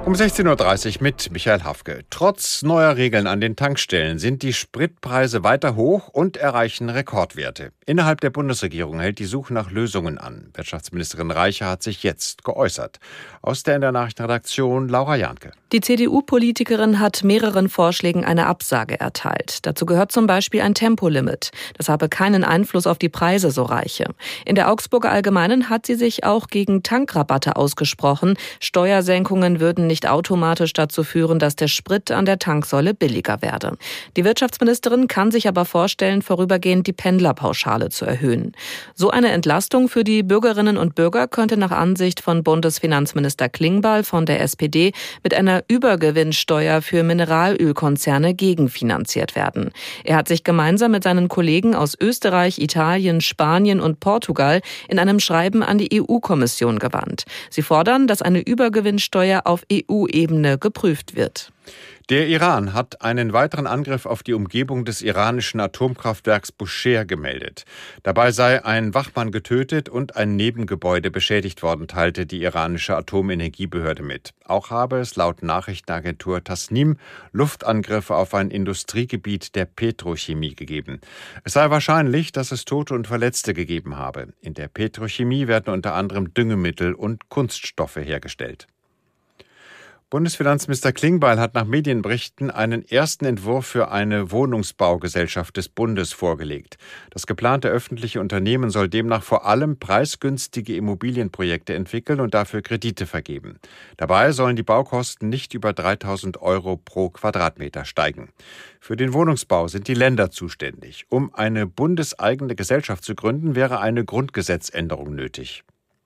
Um 16.30 Uhr mit Michael Hafke. Trotz neuer Regeln an den Tankstellen sind die Spritpreise weiter hoch und erreichen Rekordwerte. Innerhalb der Bundesregierung hält die Suche nach Lösungen an. Wirtschaftsministerin Reiche hat sich jetzt geäußert. Aus der NDR Nachrichtenredaktion Laura Jahnke. Die CDU-Politikerin hat mehreren Vorschlägen eine Absage erteilt. Dazu gehört zum Beispiel ein Tempolimit. Das habe keinen Einfluss auf die Preise, so Reiche. In der Augsburger Allgemeinen hat sie sich auch gegen Tankrabatte ausgesprochen. Steuersenkungen würden nicht automatisch dazu führen, dass der Sprit an der Tanksäule billiger werde. Die Wirtschaftsministerin kann sich aber vorstellen, vorübergehend die Pendlerpauschale zu erhöhen. So eine Entlastung für die Bürgerinnen und Bürger könnte nach Ansicht von Bundesfinanzminister Klingbeil von der SPD mit einer Übergewinnsteuer für Mineralölkonzerne gegenfinanziert werden. Er hat sich gemeinsam mit seinen Kollegen aus Österreich, Italien, Spanien und Portugal in einem Schreiben an die EU-Kommission gewandt. Sie fordern, dass eine Übergewinnsteuer auf EU-Ebene geprüft wird. Der Iran hat einen weiteren Angriff auf die Umgebung des iranischen Atomkraftwerks Bushehr gemeldet. Dabei sei ein Wachmann getötet und ein Nebengebäude beschädigt worden, teilte die iranische Atomenergiebehörde mit. Auch habe es laut Nachrichtenagentur Tasnim Luftangriffe auf ein Industriegebiet der Petrochemie gegeben. Es sei wahrscheinlich, dass es Tote und Verletzte gegeben habe. In der Petrochemie werden unter anderem Düngemittel und Kunststoffe hergestellt. Bundesfinanzminister Klingbeil hat nach Medienberichten einen ersten Entwurf für eine Wohnungsbaugesellschaft des Bundes vorgelegt. Das geplante öffentliche Unternehmen soll demnach vor allem preisgünstige Immobilienprojekte entwickeln und dafür Kredite vergeben. Dabei sollen die Baukosten nicht über 3.000 € pro Quadratmeter steigen. Für den Wohnungsbau sind die Länder zuständig. Um eine bundeseigene Gesellschaft zu gründen, wäre eine Grundgesetzänderung nötig.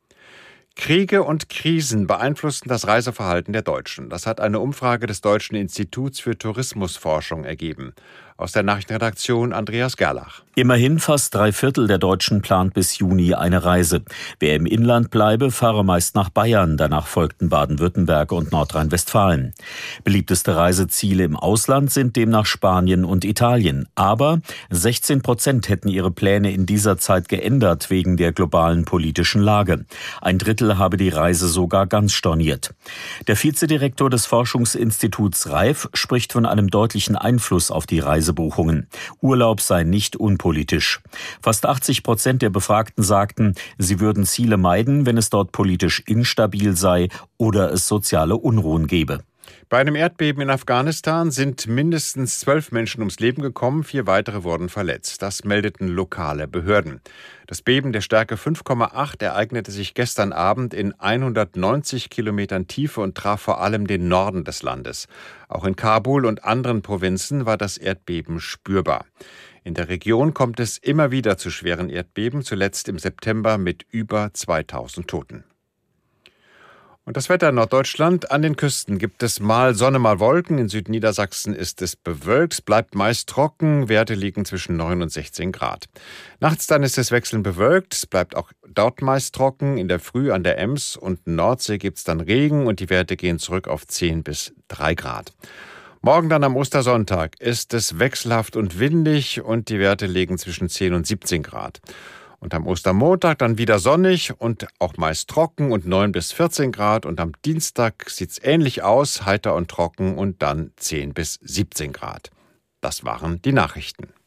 Kriege und Krisen beeinflussen das Reiseverhalten der Deutschen. Das hat eine Umfrage des Deutschen Instituts für Tourismusforschung ergeben. Aus der Nachrichtenredaktion Andreas Gerlach. Immerhin fast 3/4 der Deutschen plant bis Juni eine Reise. Wer im Inland bleibe, fahre meist nach Bayern. Danach folgten Baden-Württemberg und Nordrhein-Westfalen. Beliebteste Reiseziele im Ausland sind demnach Spanien und Italien. Aber 16% hätten ihre Pläne in dieser Zeit geändert wegen der globalen politischen Lage. Ein Drittel habe die Reise sogar ganz storniert. Der Vizedirektor des Forschungsinstituts RAIF spricht von einem deutlichen Einfluss auf die Reisebuchungen. Urlaub sei nicht unpolitisch. Fast 80% der Befragten sagten, sie würden Ziele meiden, wenn es dort politisch instabil sei oder es soziale Unruhen gebe. Bei einem Erdbeben in Afghanistan sind mindestens 12 Menschen ums Leben gekommen, 4 weitere wurden verletzt. Das meldeten lokale Behörden. Das Beben der Stärke 5,8 ereignete sich gestern Abend in 190 Kilometern Tiefe und traf vor allem den Norden des Landes. Auch in Kabul und anderen Provinzen war das Erdbeben spürbar. In der Region kommt es immer wieder zu schweren Erdbeben, zuletzt im September mit über 2000 Toten. Und das Wetter in Norddeutschland: An den Küsten gibt es mal Sonne, mal Wolken. In Südniedersachsen ist es bewölkt, es bleibt meist trocken. Werte liegen zwischen 9 und 16 Grad. Nachts dann ist es wechselnd bewölkt, es bleibt auch dort meist trocken. In der Früh an der Ems und Nordsee gibt es dann Regen und die Werte gehen zurück auf 10 bis 3 Grad. Morgen dann am Ostersonntag ist es wechselhaft und windig und die Werte liegen zwischen 10 und 17 Grad. Und am Ostermontag dann wieder sonnig und auch meist trocken und 9 bis 14 Grad. Und am Dienstag sieht's ähnlich aus, heiter und trocken und dann 10 bis 17 Grad. Das waren die Nachrichten.